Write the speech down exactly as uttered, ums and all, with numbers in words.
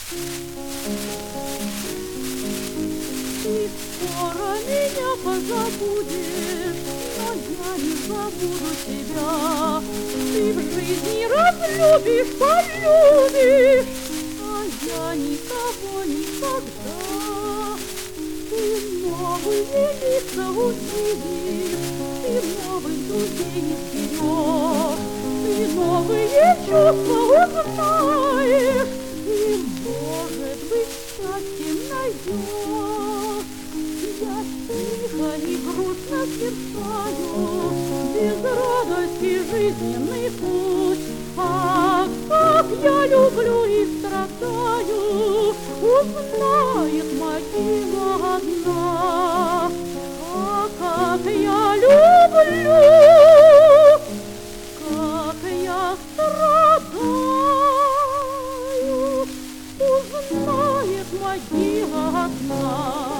Ты скоро меня позабудешь, но я не забуду тебя. Ты в жизни разлюбишь, полюбишь, а я никого никогда. Ты новые лица увидишь, ты новых друзей не вперед, ты новые чувства узнаешь, и, может быть, счастьем найдешь. Я тихо и грустно сердцаю, без радости жизненный путь. Ах, как я люблю и страдаю, узнает могила одна. А как я люблю, как я страдаю, узнает могила одна.